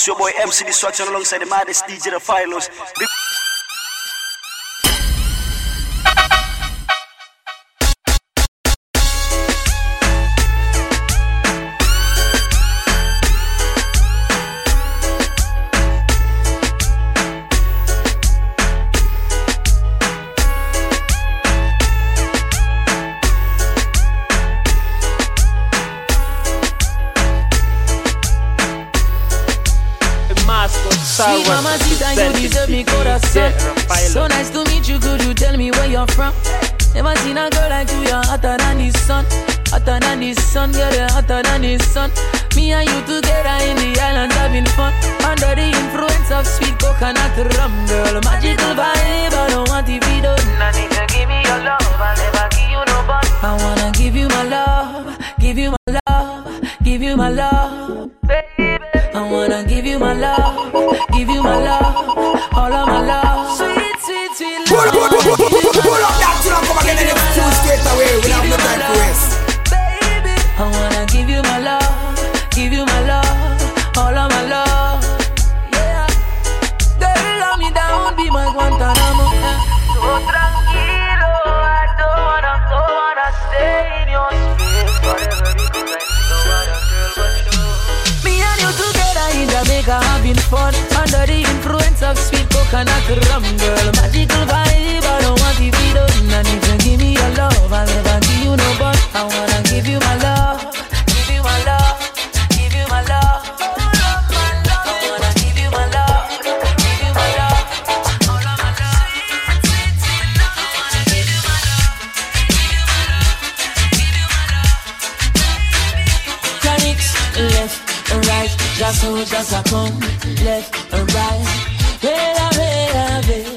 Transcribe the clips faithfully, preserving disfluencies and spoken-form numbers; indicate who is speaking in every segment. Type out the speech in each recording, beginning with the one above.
Speaker 1: It's your boy M C Destruction alongside the maddest D J The Philos. Big
Speaker 2: See, mamacita, you deserve me corazón. So nice to meet you, could you tell me where you're from? Never seen a girl like you, you're hotter than the sun. Hotter than the sun, girl, you're hotter than the sun. Me and you together in the islands having fun. Under the influence of sweet coconut rum, girl. Magical vibe, I don't want to be done. I need to give me your love, I'll never give you no bun. I wanna give you my love, give you my love, give you my love, baby. I wanna give you my love, give you my love, all of my love. Sweet, sweet, sweet love.
Speaker 3: Pull up, pull up, pull up that till I come again and it's two straight away. We have no time to waste.
Speaker 2: Baby, I wanna give you my love, give you my love, all of my love. Yeah, girl, love me down, be my Guantanamo. So tranquilo, I don't wanna, don't wanna stay in your space forever because I don't want a girl but you. Me and you together in Jamaica having fun under the influence of sweet coconut rum, girl. Magical vibe, I don't want to be done. And if you give me your love, I'll never give you no but. I wanna give you my love, give you my love, give you my love. I wanna give you my love, give you my love, all of my love. Sweet, sweet, sweet love. I wanna give you my love, give you my love, give you my love. Chronics left and right, just so just a come left and right. Bella, bella, bella.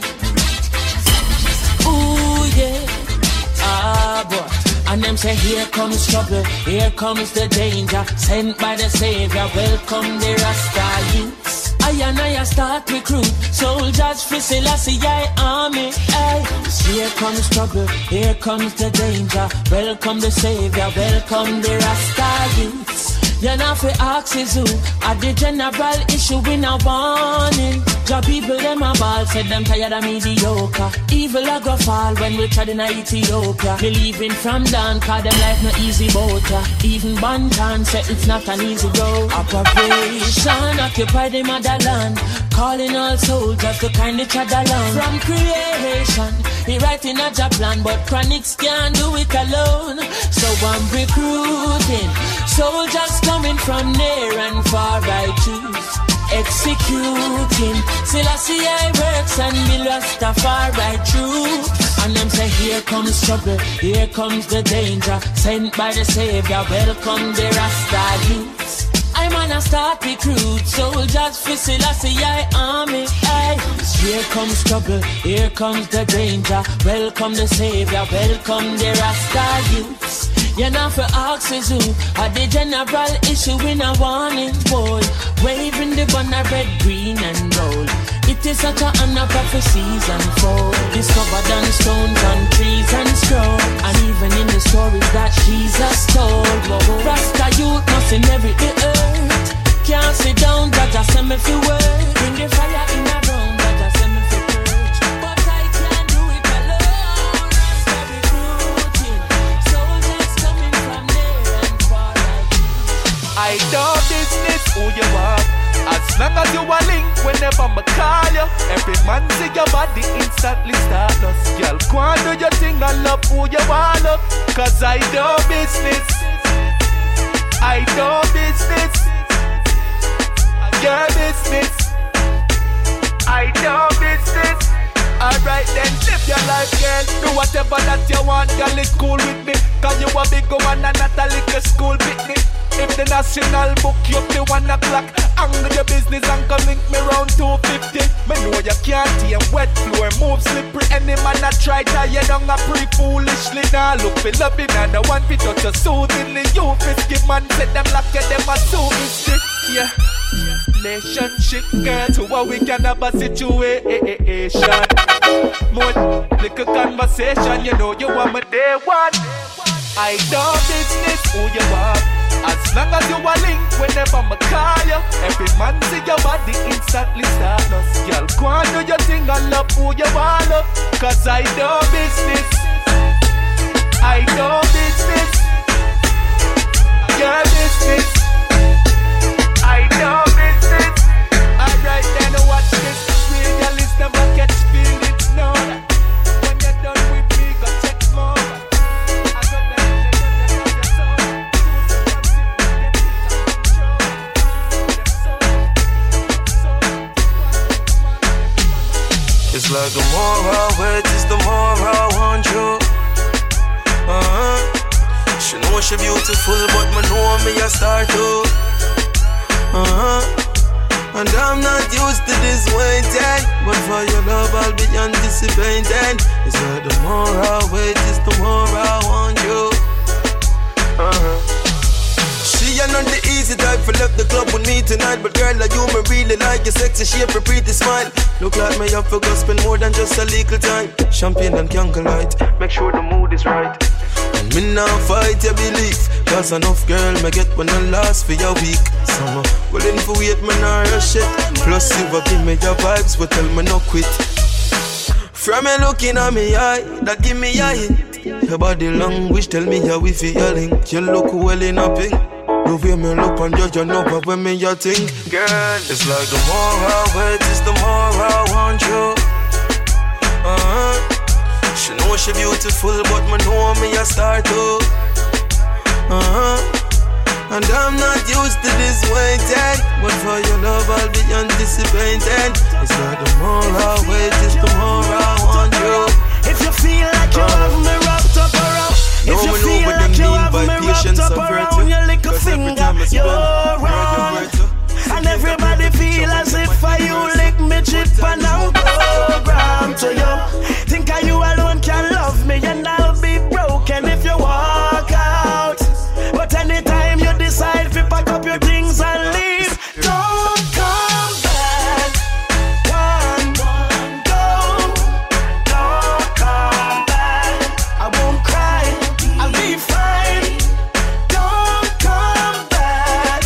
Speaker 2: Ooh yeah, ah boy. And them say here comes trouble, here comes the danger, sent by the Savior. Welcome the Rasta youths. I and I start recruit soldiers for Selassie I army. Ay. Here comes trouble, here comes the danger. Welcome the Savior, welcome the Rasta youths. You're not for axes who at the general issue in a warning. Job people them a ball, said them tired of mediocre. Evil a go fall when we tried in Ethiopia. Believing from down, cause them life no easy boat. Even Bantan said it's not an easy go. Operation occupy the motherland, calling all soldiers to kind each other along. From creation, he writing a job plan, but Chronics can't do it alone. So I'm recruiting soldiers coming from near and far. I choose executing Selassie I works and me Rastafari true. And them say here comes trouble, here comes the danger, sent by the Savior. Welcome the Rasta youths. I'm gonna start recruit soldiers for Selassie I army. Ay. Here comes trouble, here comes the danger. Welcome the Savior, welcome the Rasta youths. You're not for axes who are the general issue in a warning boy. Waving the banner red, green and gold. It is such a honor prophecies unfold. Discovered on stones, on trees and scroll. And even in the stories that Jesus told. Rasta youth must inherit the earth. Can't sit down, God just send me for work. Bring the fire in the room, God just send me for purge. But I can't do it alone. Rasta recruiting soldiers coming from near and far.
Speaker 4: I know business who you are. As long as you are linked whenever I call you. Every man see your body instantly stardust. Girl, go and do your thing and love who you want love. Cause I know business, I know business, your business, I know business. Alright then, live your life, girl. Do whatever that you want, girl, it's cool with me. Cause you a big woman and not a little school picnic. If the national book you up the one o'clock, angle your business and come link me round two fifty. Me know you can't tame wet floor, move slippery. Any man that try tie you down a pre foolishly. Now look for loving and the one fit touch you soothingly. You fisky man, set them lock you, them a soothing. Yeah. Relationship, girl, to what we can have a situation. More little conversation, you know you want me day one. I know business who you are. As long as you a link, whenever I call you, every man see your body instantly start us. Girl, go and do your thing and love who you wanna. Cause I do business, I do business, your business, I do business. Alright then watch this, real girl is never catch feelings, no. When you're done with me, go check more. I got that,
Speaker 5: it's like the more I wait, it's the more I want you. Uh-huh. She know she beautiful, but me know me a star too. Uh-huh. And I'm not used to this waiting, but for your love I'll be anticipating. It's like the more I wait, it's the more I want you. Uh-huh. She ain't not the easy type for left the club with me tonight, but girl, like you me really like your sexy shape, your pretty smile. Look like me up for go spend more than just a little time. Champagne and candlelight, make sure the mood is right. And me now fight your belief, cause enough girl me get when I last for your week. Summer, willing for wait me now your shit. Plus you will give me your vibes, but tell me no quit. From you looking at me eye, that give me a hint. Your body language tell me how we feel your link. You look well in a pink. The way me look and judge you know but when me you think. Girl, it's like the more I wait, it's the more I want you. Uh-huh. She know she beautiful, but me know me a star too. Uh-huh. And I'm not used to this waiting, but for your love I'll be anticipating. It's like the more I wait, it's the more I want you.
Speaker 6: If you feel like you uh-huh. have me wrapped up around, if you feel like you have me wrapped up around your little finger, you're wrong. And everybody feel as if I you lick me chip and I'm programmed to you. Think I you alone can love me and I'll be broken if you walk out. But anytime you decide to pack up your things and leave, don't come back. One, go, don't come back. I won't cry, I'll be fine. Don't come back.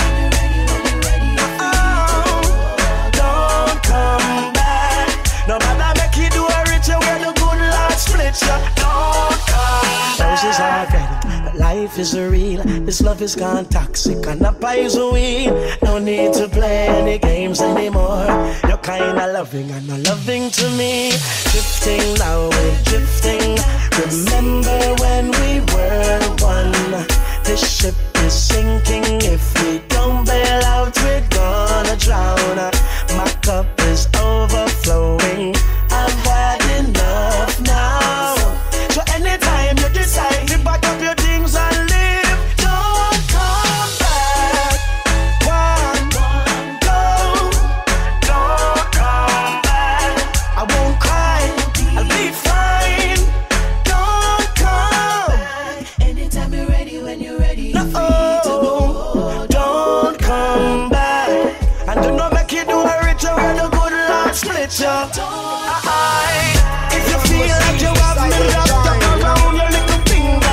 Speaker 6: Oh, don't come back. No matter make you do a richer where the good Lord split you. Don't come back. Roses are red, but life is real. This love is gone toxic and the poison weed. No need to play any games anymore. You're kinda loving and not loving to me. Drifting now, we're drifting. Remember when we were one. This ship is sinking. If we don't bail out, we're gonna drown. My cup is overflowing. I've had enough now. So anytime you decide to back up your things and leave, don't come back. One, go, don't come back. I won't cry, I'll be fine. Don't come back. Anytime you're ready, when you're ready. No, don't come back. And do not make you do a ritual where the good Lord split you. If you feel like you have me wrapped up around your little finger,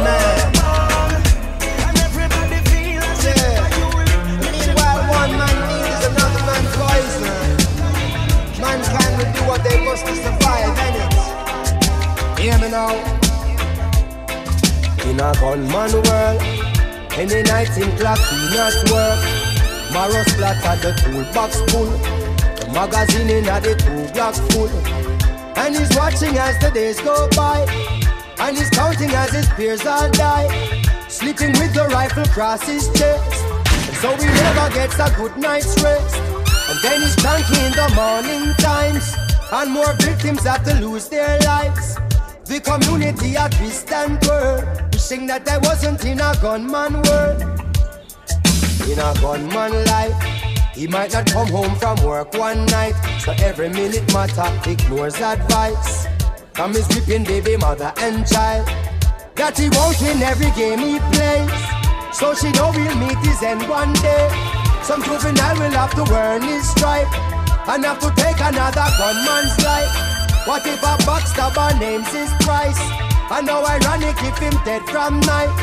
Speaker 6: and everybody feels as if you will.
Speaker 3: Meanwhile, one man needs another man's poison. Mankind will do what they must to survive, innit? Hear me now. In a gunman world, any night in clock we not work. Marrow splatter the toolbox full. The magazine in a the two blocks full. And he's watching as the days go by, and he's counting as his peers all die, sleeping with the rifle across his chest. And so he never gets a good night's rest. And then he's cranky in the morning times, and more victims have to lose their lives. The community a twist and twirl, wishing that I wasn't in a gunman world. In a gunman life, he might not come home from work one night, so every minute matter ignores advice from his weeping baby mother and child, that he won't win every game he plays. So she know he'll meet his end one day. Some juvenile will have to earn his stripe and have to take another gunman's life. What if a backstabber names his price? And how ironic if him dead from night.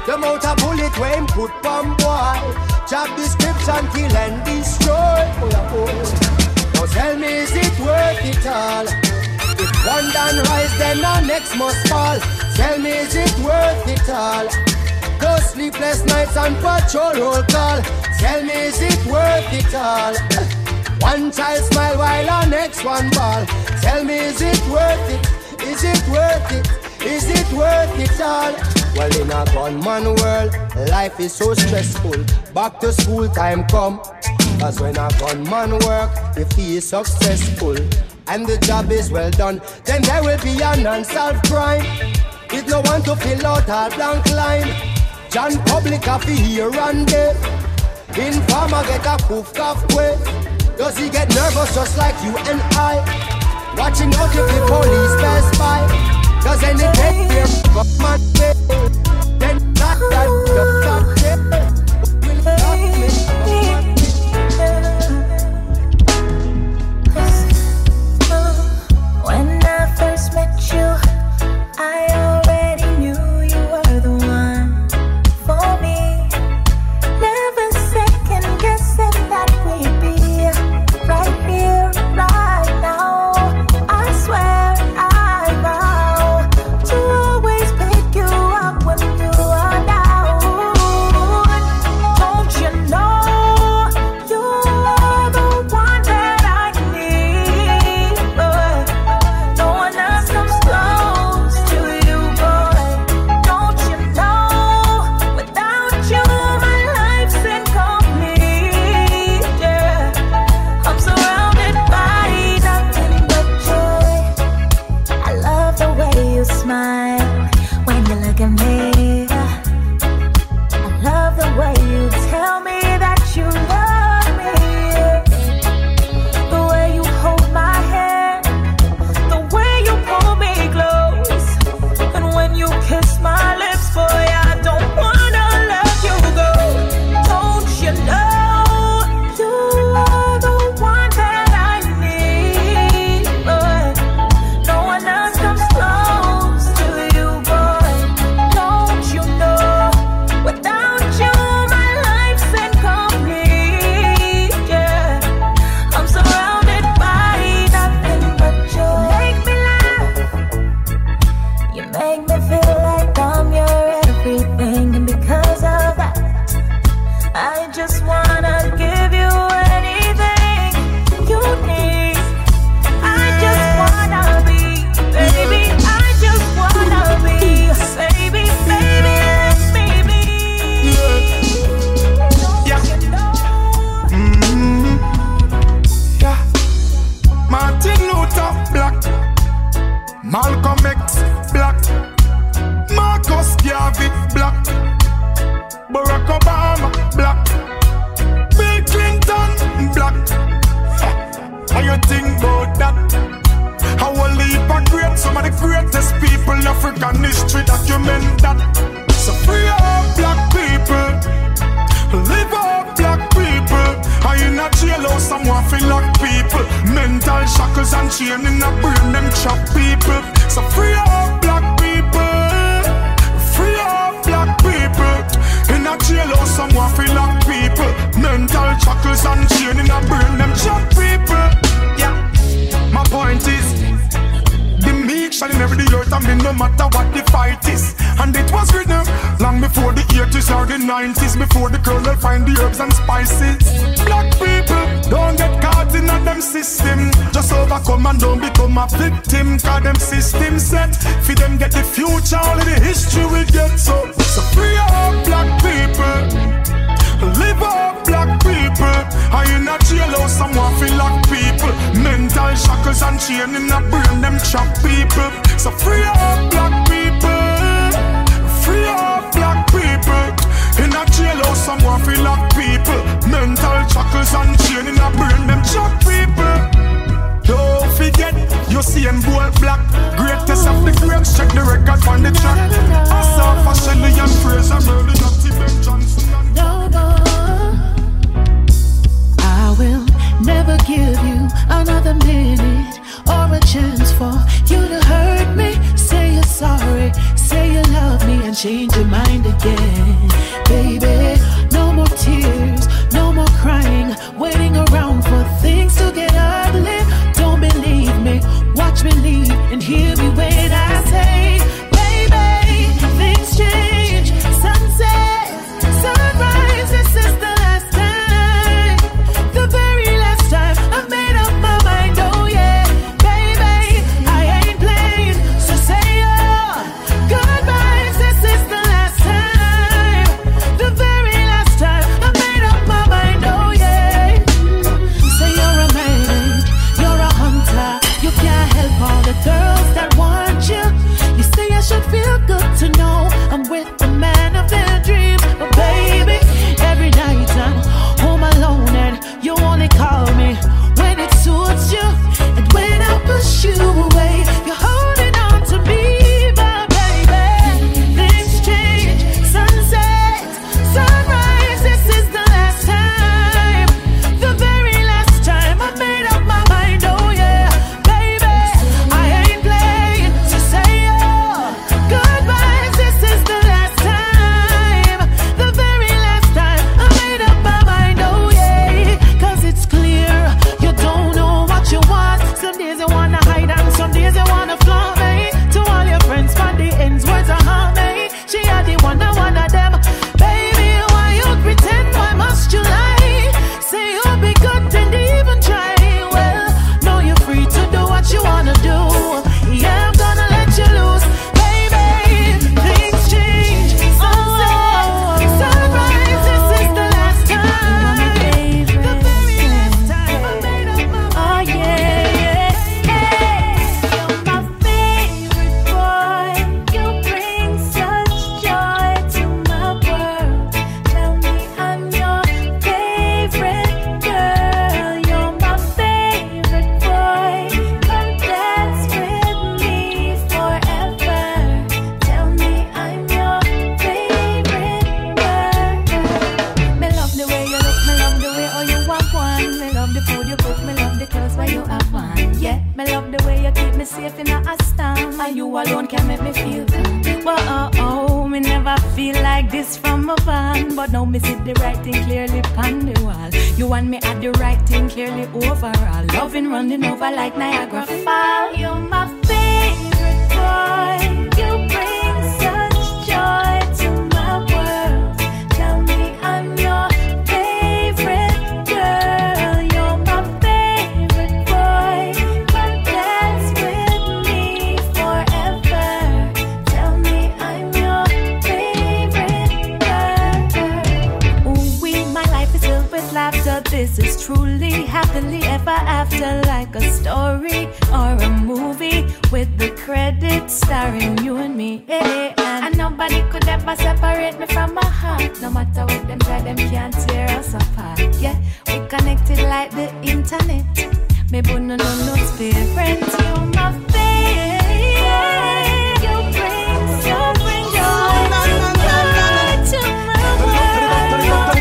Speaker 3: The amount of bullet when him put on boy. Job description, kill and destroy. Oh, yeah, oh. Now tell me, is it worth it all? If one done rise, then the next must fall. Tell me, is it worth it all? Those sleepless nights and patrol roll call. Tell me, is it worth it all? One child smile while the next one ball. Tell me, is it worth it? Is it worth it? Is it worth it all? Well, in a gunman world, life is so stressful. Back to school time come. Cause when a gunman work, if he is successful and the job is well done, then there will be an unsolved crime. With no one to fill out our blank line. John Public have to hear and there. Informer get a poof cough way. Does he get nervous just like you and I? Watching out if the police pass by. Cause any day here, man, then not that the top there will stop me.
Speaker 7: When I first met you, I already knew you were the one for me. Never second guessing that we'd be right here, right now. I swear I vow to always pick you up when you are down. Don't you know you are the one that I need, but no one else comes close to you, boy. Don't you know without you my life's incomplete, yeah. I'm surrounded by nothing but joy. I love the way you smile when you look at me. I love the way you tell me that you love me. The way you hold my hand, the way you pull me close, and when you kiss my lips, boy, I don't wanna let you go. Don't you know you are the one that I need, but no one else comes close to you, boy. Don't you know without you my life's incomplete, yeah. I'm surrounded by nothing but joy. Make me laugh, you make me feel like I'm your everything, and because of that, I just wanna give you anything you need. I just wanna be, baby, I just wanna be, baby, baby, let me be.
Speaker 6: Yeah.
Speaker 7: Don't you know?
Speaker 6: Mm-hmm. Yeah. Martin Luther Black, Malcolm X Black, Marcus Garvey Black, Barack Obama Black, Bill Clinton Black. How you think about that? How a leap of great, some of the greatest people in African history document that. So free up black people, live up black people. Are you not jail or someone feel like people? Mental shackles and chain in the brain, them trap people. So free up black people, free up black people. In a jail or someone feel like people. Mental shackles and chain in the brain, them trap people. Yeah, my point is, the meek shall inherit the earth, I mean no matter what the fight is. And it was written long before the eighties or the nineties, before the colonel find the herbs and spices. Black people, don't get caught in a them system. Just overcome and don't become a victim. Cause them system set, for them get the future, all of the history we get. So, so free up black people, live up black people. Are you not jail or someone feel like people? Mental shackles and chain in the brain, them trap people. So free up black people, free up black people. In a jail or someone feel like people. Mental shackles and chain in the brain, them trap people. Don't forget, you see them boy black. Greatest of the greats, check the record on the track. I saw for Shelly and Fraser, Burley, Natty, Ben Johnson and
Speaker 8: no more. I will never give you another minute or a chance for you to hurt me. Say you're sorry, say you love love me and change your mind again. Baby, no more tears, no more crying, waiting around for things to get ugly. Don't believe me, watch me leave and hear me when I say, baby, things change. Sunset, sunrise, this is the last time, the very last time I've made up my mind. Oh yeah, baby, I ain't playing, so say oh, goodbyes. This is the last time, the very last time I made up my mind. Oh yeah. Say you're a man, you're a hunter, you can't help all the girls that want you. You say I should feel good to know I'm with the man of their dreams. But baby, every night I'm home alone and you only call me when it suits you. And when I push you away, you're holding on to me. But baby, things change. Sunset, sunrise, this is the last time, the very last time I made up my mind. Oh yeah, baby, I ain't playing, so say oh, goodbyes. This is the last time, the very last time I made up my mind. Oh yeah, cause it's clear you don't know what you want. Some days you wanna hide and some days you wanna flaunt me. To all your friends, from the ends, words are harm me. She had the one, I one of them. Baby, why you pretend? Why must you lie? Say you'll be good and even try. Well, no, you're free to do what you wanna do. Yeah, I'm gonna let you loose. Baby, things change. Sunset, sunrise, this is the last time, the very last time I made up my mind.
Speaker 7: Oh yeah, yeah, hey, you're my favorite boy. You bring such joy to my world. Tell me I'm your favorite girl. You're my favorite boy. Come dance with me forever. Tell me I'm your favorite girl. Me love the way you look, me love the way oh you walk one. Me love the food you cook, me love the clothes where you have fun. Yeah, me love the way you keep me safe in a storm. And you alone can make me feel calm. Well, oh, oh, me never feel like this from a van. But now me see the right thing clearly on the wall. You want me at the right thing clearly overall. Loving running over like Niagara Falls. You're my favorite boy. You bring such joy to my world. Tell me I'm your favorite girl. You're my favorite boy. Come dance with me forever. Tell me I'm your favorite girl. Ooh, we, my life is filled with laughter. This is truly happily ever after, like a story or a movie with the credits starring you and me. Yeah, and, and nobody could ever separate me from my heart. No matter what them try, them can't tear us apart. Yeah, we connected like the internet. Me but no no no favorite. You're my favorite. You bring so bring joy to my world.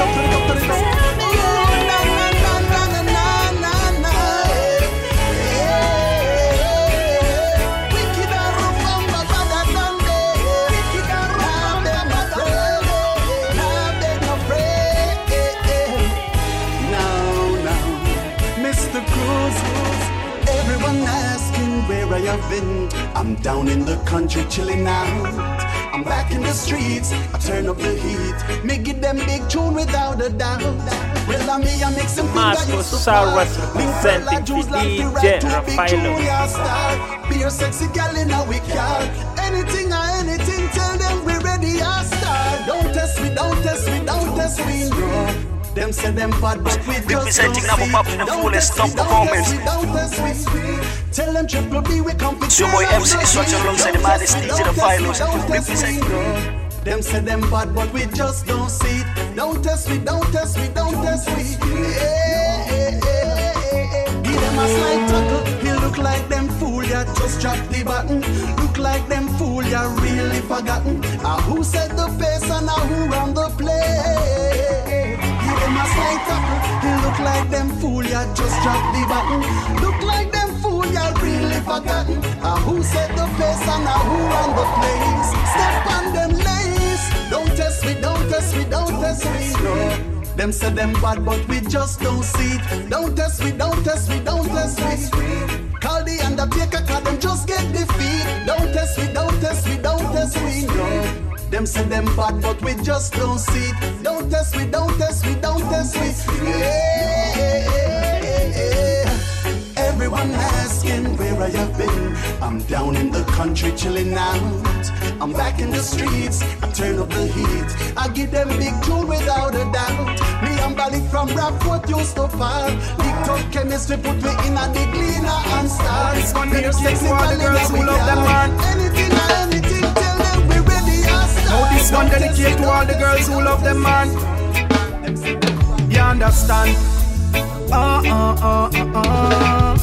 Speaker 9: Mister Cruz, everyone asking where I have been. I'm down in the country chilling out. I'm back in the streets, I turn up the heat. Me give them big tune without a doubt. Well, I me I make some
Speaker 10: Marco Saras representing the D J Raphaelos.
Speaker 9: Be a sexy gal in a week, y'all. Anything or anything, tell them we ready, I start. Don't test me, don't test me, don't test me, no. Them say them bad, but we just
Speaker 1: representing Nabo Pop in the fullest top performance.
Speaker 9: Tell them Triple B we come.
Speaker 1: It's your boy M C Destruction alongside the baddest D J Raphaelos. Representing.
Speaker 9: Them say them bad, but we just don't see it. Don't test me, don't test me, don't test me. Yeah, yeah, yeah. Give them a slight tackle. He look like them fool ya, just drop the button. Look like them fool ya, really forgotten. Ah, who set the pace and ah, who run the play? Give them a slight tackle. He look like them fool ya, just drop the button. Look like them fool girl really forgotten. Uh, who set the pace and uh, who run the place? Step on them lace. Don't test me, don't test me, don't test me. No. Them say them bad, but we just don't see it. Don't test me, don't test me, don't test me. Call the undertaker, cause them just get defeat. Don't test me, don't test me, don't test me. No. Them say them bad, but we just don't see it. Don't test me, don't test me, don't test me. Yeah, yeah, yeah, yeah. Everyone asking where I have been. I'm down in the country chilling out. I'm back in the streets, I turn up the heat. I give them big tune without a doubt. Me and Bali from Rapport used to fall. Big top chemistry put me in a the cleaner and start.
Speaker 4: This one here takes for all the girls who love them man.
Speaker 9: Anything or anything, tell them we ready and start.
Speaker 4: Now this one dedicated to all the girls who love them man. You understand? Uh uh uh uh uh.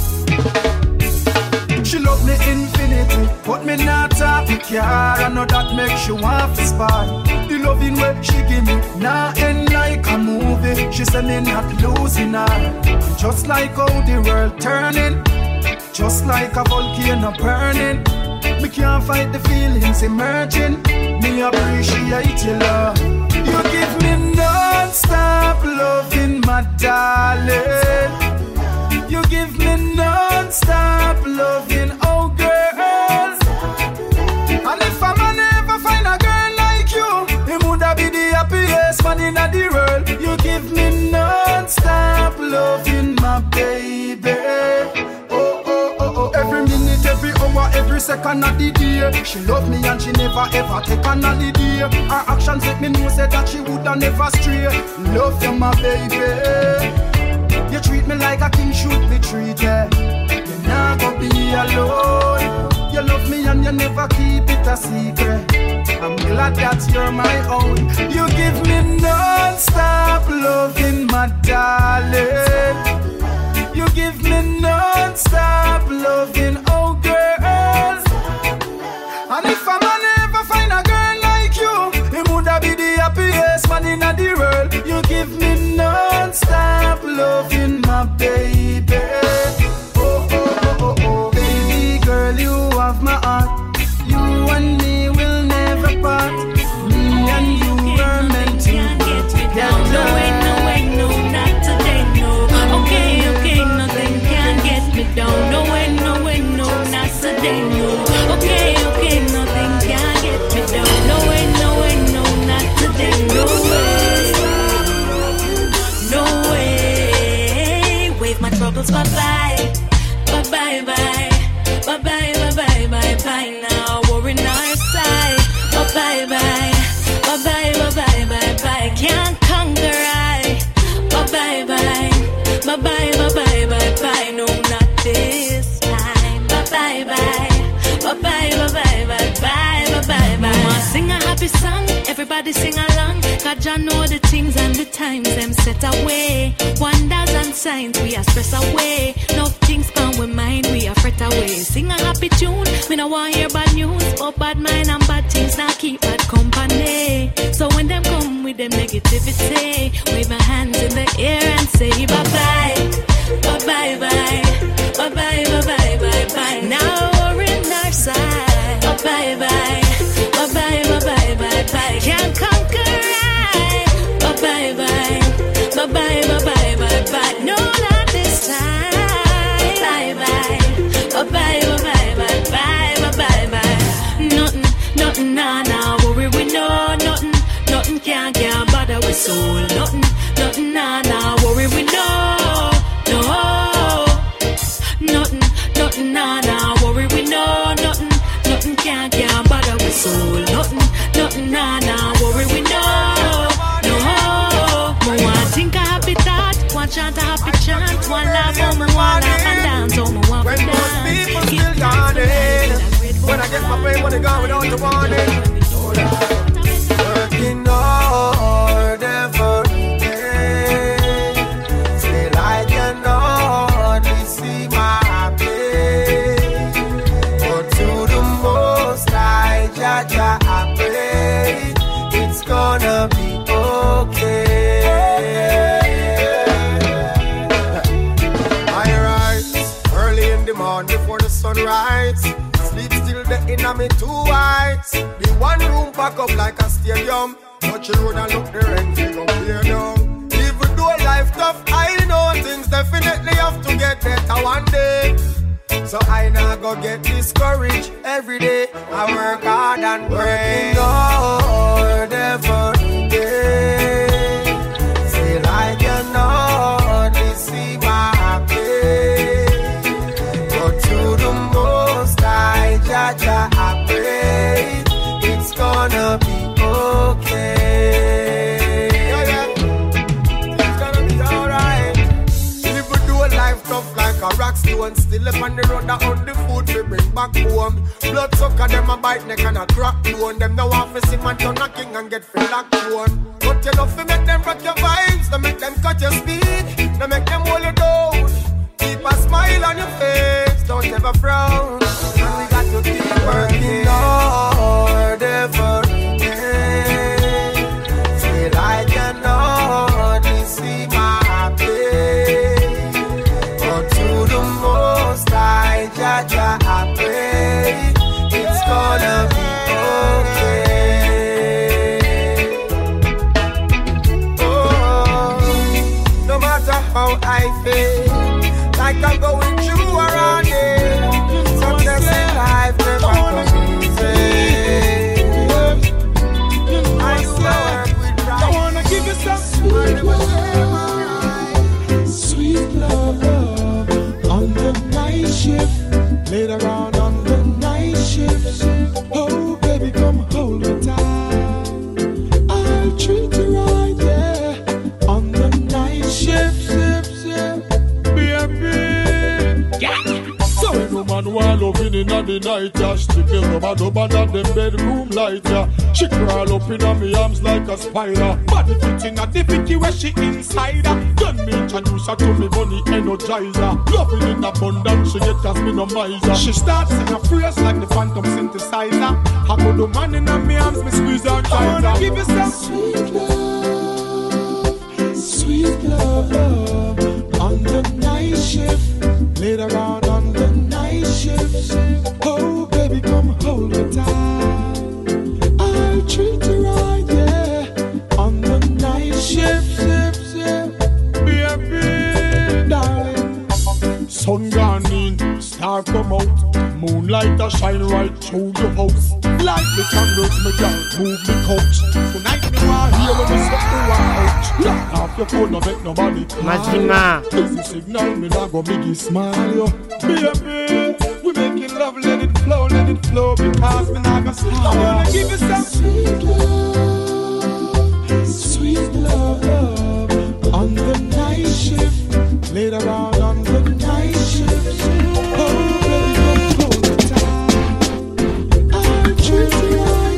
Speaker 4: She love me infinity, but me not talk me care. I know that makes you want to spy. The loving way she give me, now end like a movie. She say me not losing her. Just like how the world turning, just like a volcano burning. Me can't fight the feelings emerging. Me appreciate your love. You give me non-stop loving, my darling. You give me non-stop loving, oh girl. And if I never find a girl like you, it woulda be the happiest man in the world. You give me non-stop loving, my baby. Oh, oh, oh, oh. Every minute, every hour, every second of the day. She love me and she never ever take an holiday. Her actions make me know say that she woulda never stray. Love you, my baby. You treat me like a king should be treated. You're not gonna be alone. You love me and you never keep it a secret. I'm glad that you're my own. You give me non-stop loving, my darling. You give me non-stop loving, oh girl. And if I'm never find a girl like you, it woulda be the happiest man in the world. You give me non-stop loving, my baby. Oh, oh, oh, oh, oh. Baby girl, you have my heart. You and me will never part. Me and you were meant to get together.
Speaker 7: No way, no way, no, not today, no. Okay, okay, nothing can get me down. No way, no way, no, not today, no. Okay, okay, nothing can get me down. No way, no way, no, not today, no way. No way. Wave my troubles bye-bye. Bye-bye, bye. Bye-bye, bye-bye, bye-bye. Now worry our side. Bye-bye, bye. Bye-bye, bye-bye, bye-bye. Can't conquer I. Bye-bye, bye. Bye-bye, bye-bye, bye-bye. No, not this time. Bye-bye, bye. Bye-bye, bye-bye, bye-bye, bye-bye, bye. Sing a happy song, everybody sing along. Cause you know the things and the times them set away. Wonders and signs we are stress away. No things come with mind, we are fret away. Sing a happy tune, me no want hear bad news. But bad mind and bad things now keep bad company. So when them come with them negativity, wave my hands in the air and say bye-bye. Bye-bye, bye. Bye-bye, bye-bye, bye-bye. Now we're in our side. Bye-bye, bye. Bye-bye, bye-bye, bye-bye. Can't conquer I. Bye-bye, bye. Bye-bye, bye-bye, bye-bye. No, not this time. Bye-bye. Bye-bye, bye-bye, bye-bye, bye-bye, bye. Nothing, nothing, nah, nah. Worry we know nothing. Nothing can't, can't bother with soul. Nothing, nothing, nah, nah. Worry we know. No. Nothing, nothing, nah, nah. Worry we know nothing. Nothing can't, can't bother with soul. Nothing, nothing, nah, nah. Worry we know. No. One think a happy thought. One chant a happy chant. One laugh, oh, me want laugh and dance. Oh, me want to dance.
Speaker 4: People still yawning. When I get my pay, when I go without the warning. Working hard every day. Still I cannot see my pay. But to the most I judge, I pray it's gonna be okay. I rise early in the morning before
Speaker 3: sunrise. Sleep still the inna me two eyes. The one room pack up like a stadium. Touch the road and look the rent go clear down. Even though life tough, I know things definitely have to get better one day. So I now go get discouraged every day. I work hard and working hard every day. Feel like you know they see my pain. But to the most I judge, I pray it's gonna be okay. Yeah, yeah. It's gonna be alright. Even though life tough like a rock stone, still up on the road that on the food we bring back home. Blood sucker them a bite neck and a crack bone. Them now want to see man turn a king and get free like one. But you love to make them rock your vibes, to make them cut your speed, to make them hold you down. Keep a smile on your face, don't ever frown. And we got to keep working hard every day. Feel like you know they see my pain. But to the most I judge, I pray it's gonna be okay. Oh, no matter how I feel, like I'm going through around here. Success in life never comes easy. I work with pride. I wanna give you some sweet love, sweet love on the night shift. Later on on the night shift. Oh baby, come hold me tight. I'll treat you right there on the night shift. Man while loving in the night, yeah. Stick him over the bed of them bedroom light, yeah. She crawl up in my arms like a spider. Body fitting a difficulty where she inside her. Then me introduce her to me money energizer. Loving in abundance, she get us me no miser. She starts sing a phrase like the phantom synthesizer. I put the man in my arms, me squeeze her tighter. I wanna give you some sweet love, sweet love, love on the night shift. Later on on the night shift. Oh baby, come hold me tight. I'll treat you right, yeah. On the night shift, shift, shift. Baby, darling. Sun gone in, star come out. Moonlight a shine right through your house. Like the candles, me girl, move me couch. Tonight me want hear when you step to one couch. Lock off your phone, no make nobody call.
Speaker 10: Mazima.
Speaker 3: Easy signal, me not go biggie smile, yo. Baby, we making love, let it flow, let it flow. Because me not gonna stop. I wanna give you some sweet love, sweet love on the night shift. Later on on the night shift. Oh baby, come hold me tight. I'll treat you right,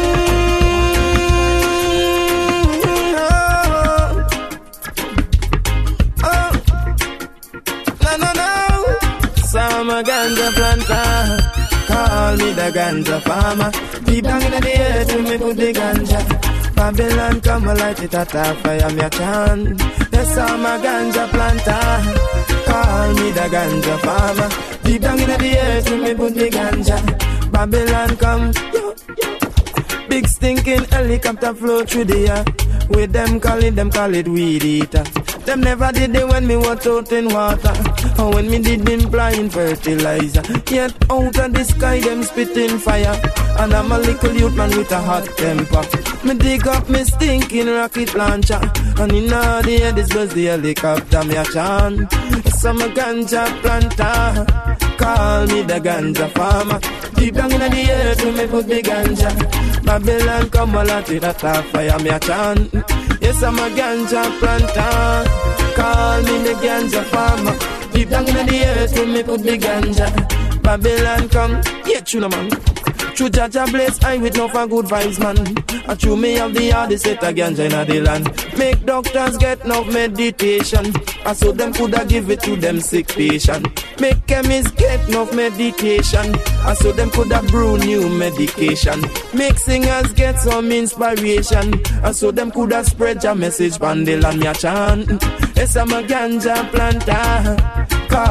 Speaker 3: yeah. Oh, no, no, no. So I'm a ganja planter. Call me the ganja farmer. Deep down in the earth, me put the ganja. Babylon come light it at a fire, me a chant. Yes, I'm a ganja planter. Call me the ganja farmer. Deep down in the earth, me put the ganja. Babylon come, yo, yo. Big stinking helicopter flow through the air. With them call it, them call it weed eater. Them never did it when me was out in water, or when me did them blind fertilizer. Yet out of the sky them spitting fire, and I'm a little youth man with a hot temper. Me dig up me stinking rocket launcher, and in all the air this was the helicopter me a chant. So I'm a ganja planter. Call me the ganja farmer. Deep down in the earth when me put the ganja. Babylon come a lot with a top fire me a chant. Yes, I'm a ganja planter. Call me the ganja farmer. Deep down in the earth when me put the ganja. Babylon come, yeah, tuna man. True Jaja bless I with no for good vibes, man. And true me have the hardest set of ganja in the land. Make doctors get no meditation, and so them coulda give it to them sick patient. Make chemists get no medication, and so them coulda brew new medication. Make singers get some inspiration, and so them coulda spread your message from the land me a chant. Yes, I'm a ganja planter. Call me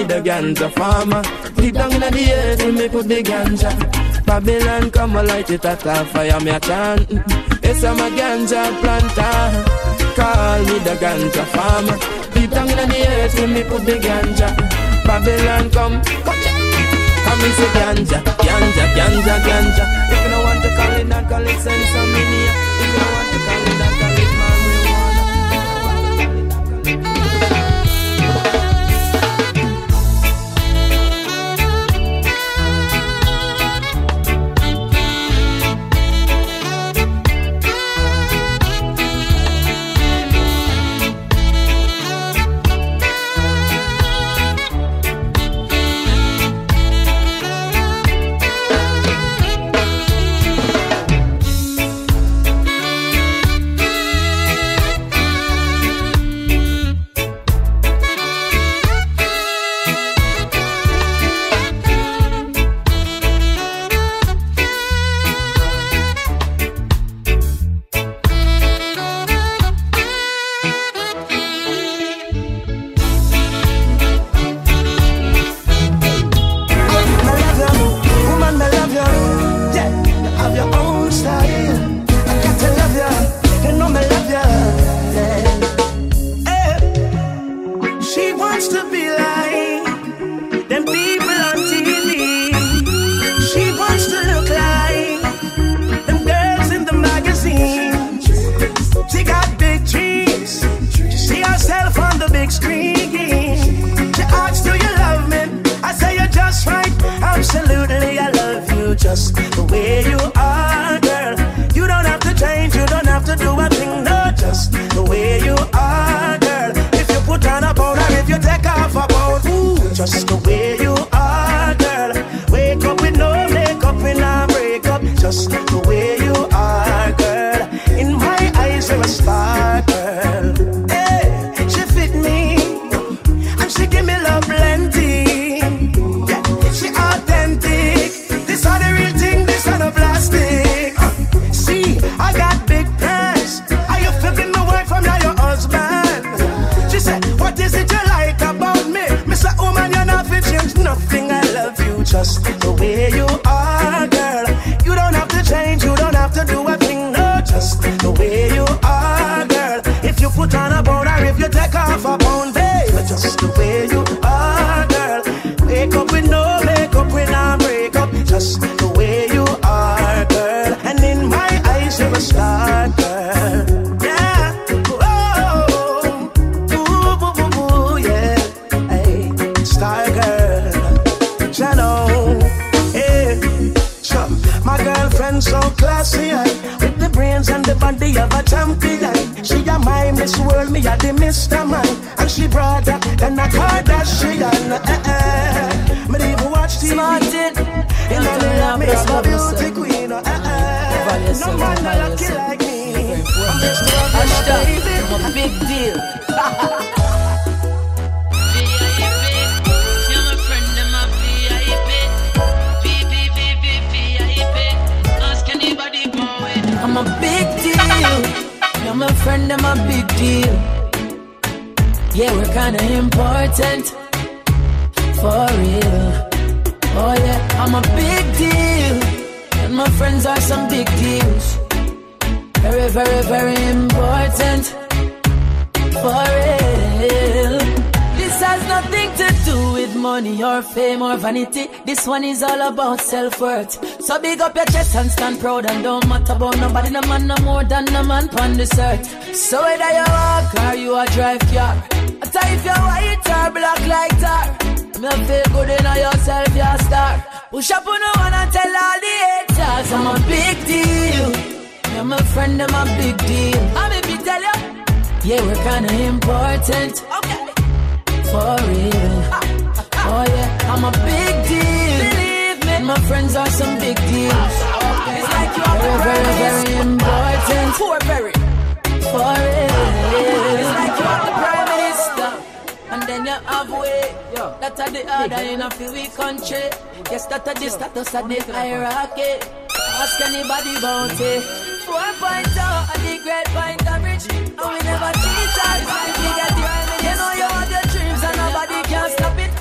Speaker 11: the ganja farmer. Deep down in the earth, when me put the ganja. Babylon come a light it at a fire, me a chant. Yes, I'm a ganja planter. Call me the ganja farmer. Deep down in the earth, when me put the ganja. Babylon come, come me say ganja, ganja, ganja, ganja. If you don't want to call it that, call it sense of media. If you don't want to call it that, call it marijuana.
Speaker 2: This one is all about self-worth. So big up your chest and stand proud, and don't matter about nobody, no man no more than no man on this earth. So whether you walk or you a drive car, I tell if you're white or black like tar, me feel good in yourself, you're a star. Push up on the one and tell all the haters I'm a big deal. You're my friend, I'm a big deal. I'm if you tell you, yeah, we're kinda important. Okay, for real. Oh yeah, I'm a big deal. Believe me, my friends are some big deals. Okay. It's like you are very, very, very important. For very, for real. It's like you are the prime minister, and then you have way. That are the other in a few week country. Yes, that are the status of the hierarchy. Ask anybody about it. Four point oh at the great point average, and we never cheat. It's like we get the you know you have your dreams and nobody can stop it.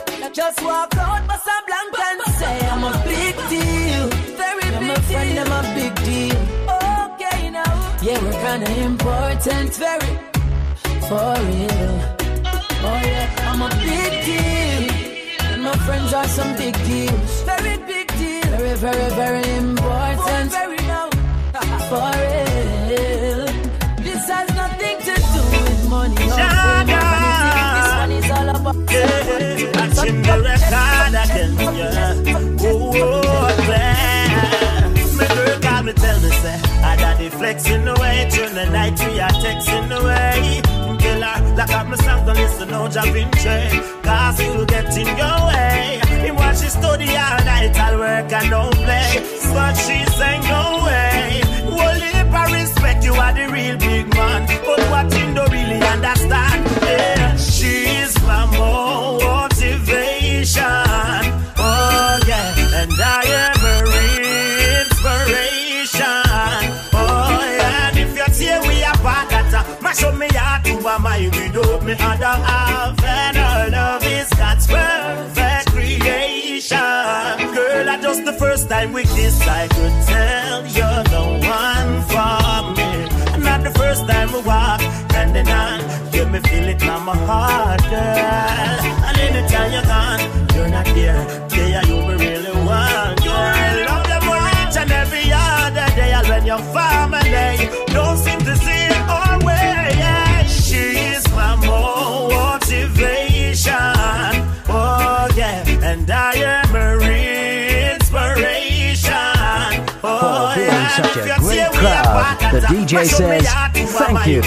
Speaker 8: just walk out, but some blank and say I'm a big deal. Very yeah, big my friend, deal. I'm a big deal. Okay now. Yeah, we're kinda important, very for real. Oh yeah, I'm a big deal. And my friends are some big deals. Very big deal. Very, very, very important. Very now. For real. This has nothing to do with money or fame or anything. This one is all about yeah, watching the record again, yeah. Oh, oh, yeah. My girl call me, tell me, say I daddy flexing away. During the night we are texting away. Killer, lock up my song, don't listen, no jumping train. Cause you'll get in your way. Him watch she study all night, I'll work and don't play. But she say no way. Only if I respect you are the real big man. But what you don't really understand, yeah. She's my motivation. Oh yeah, and I am her inspiration. Oh yeah, and if you're here we are part of that. Mash up me heart to my mind without me I don't have. And our love is God's perfect creation. Girl, I just the first time with this I could tell you're the one for me. Not the first time we walk hand in hand. You me feel it from my heart, girl. And anytime you're gone, you're not here. Yeah, you me really want. You really love them more each and every other day. And when you're family, don't seem to see it our way. Yeah, she's my motivation. Oh yeah, and I am her inspiration. Oh,
Speaker 12: for being such a great crowd, the D J says thank you.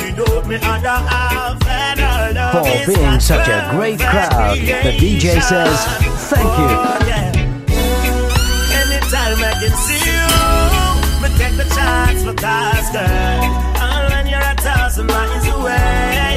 Speaker 12: For being such a great crowd, the D J says thank you.
Speaker 8: Anytime I can see you, but take the chance for cause, girl. And when you're a thousand miles away,